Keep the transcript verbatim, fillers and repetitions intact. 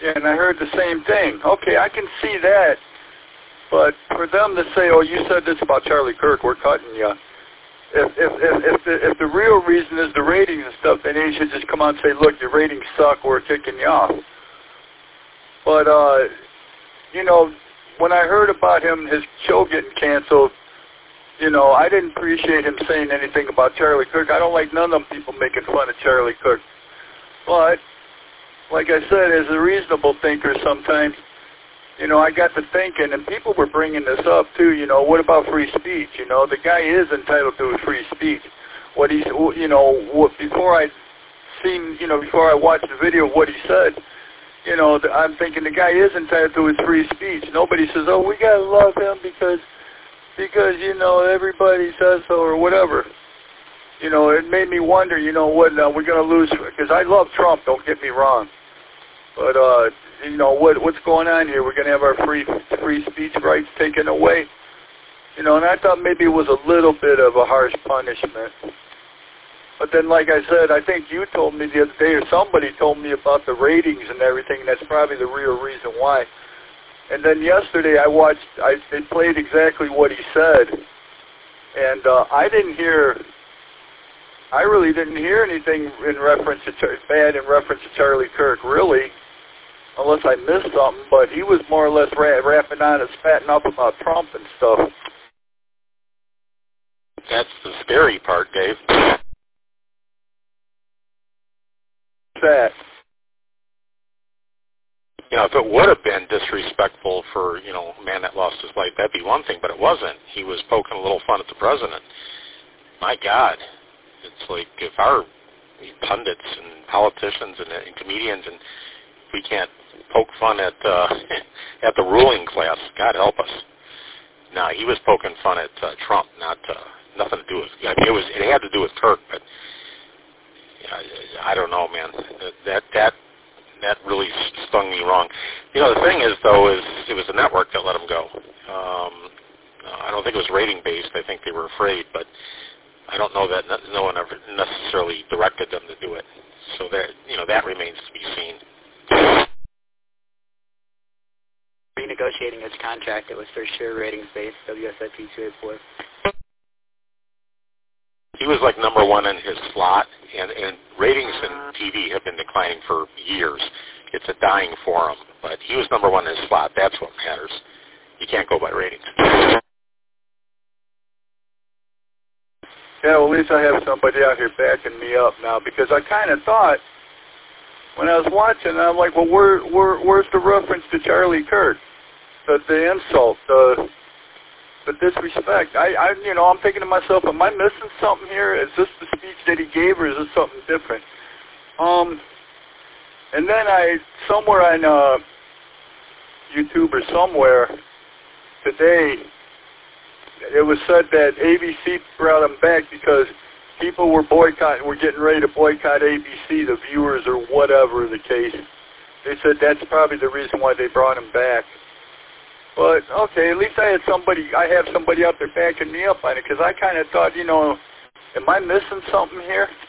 Yeah, and I heard the same thing. Okay, I can see that. But for them to say, oh, you said this about Charlie Kirk, we're cutting you. If if if if the, if the real reason is the ratings and stuff, then they should just come out and say, look, your ratings suck, we're kicking you off. But, uh, you know, when I heard about him, his show getting canceled, you know, I didn't appreciate him saying anything about Charlie Kirk. I don't like none of them people making fun of Charlie Kirk. But, like I said, as a reasonable thinker sometimes, you know, I got to thinking, and people were bringing this up too, you know, what about free speech? You know, the guy is entitled to free speech. What he's, you know, what, before I seen, you know, before I watched the video of what he said, you know, I'm thinking the guy is entitled to his free speech. Nobody says, oh, we got to love him because, because, you know, everybody says so or whatever. You know, it made me wonder, you know, what, uh, we're going to lose, because I love Trump, don't get me wrong. But, uh, you know, what what's going on here? We're going to have our free free speech rights taken away. You know, and I thought maybe it was a little bit of a harsh punishment. But then, like I said, I think you told me the other day, or somebody told me about the ratings and everything, and that's probably the real reason why. And then yesterday I watched, I, they played exactly what he said, and uh, I didn't hear, I really didn't hear anything in reference to, Char- bad in reference to Charlie Kirk, really. Unless I missed something, but he was more or less ra- rapping on and spatting up about Trump and stuff. That's the scary part, Dave. That. You know, if it would have been disrespectful for, you know, a man that lost his life, that'd be one thing, but it wasn't. He was poking a little fun at the president. My God. It's like if our pundits and politicians and, and comedians, and we can't poke fun at uh, at the ruling class, God help us. No, he was poking fun at uh, Trump, not uh, nothing to do with. I mean, it was. It had to do with Kirk, but I, I don't know, man. That that that really stung me wrong. You know, the thing is, though, is it was the network that let him go. Um, I don't think it was rating based. I think they were afraid, but I don't know that no one ever necessarily directed them to do it. So that you know that remains to be seen. Renegotiating his contract, it was for sure ratings based, W S I P two eighty-four. He was like number one in his slot, and, and ratings in T V have been declining for years. It's a dying forum, but he was number one in his slot. That's what matters. You can't go by ratings. Yeah, well, at least I have somebody out here backing me up now, because I kind of thought, when I was watching, I'm like, well, where, where, where's the reference to Charlie Kirk? The, the insult, the, the disrespect. I, I, you know, I'm thinking to myself, am I missing something here? Is this the speech that he gave, or is this something different? Um, and then I, somewhere on uh, YouTube or somewhere today, it was said that A B C brought him back because people were boycotting, were getting ready to boycott A B C, the viewers or whatever the case. They said that's probably the reason why they brought him back. But, okay, at least I had somebody, I have somebody out there backing me up on it, because I kind of thought, you know, am I missing something here?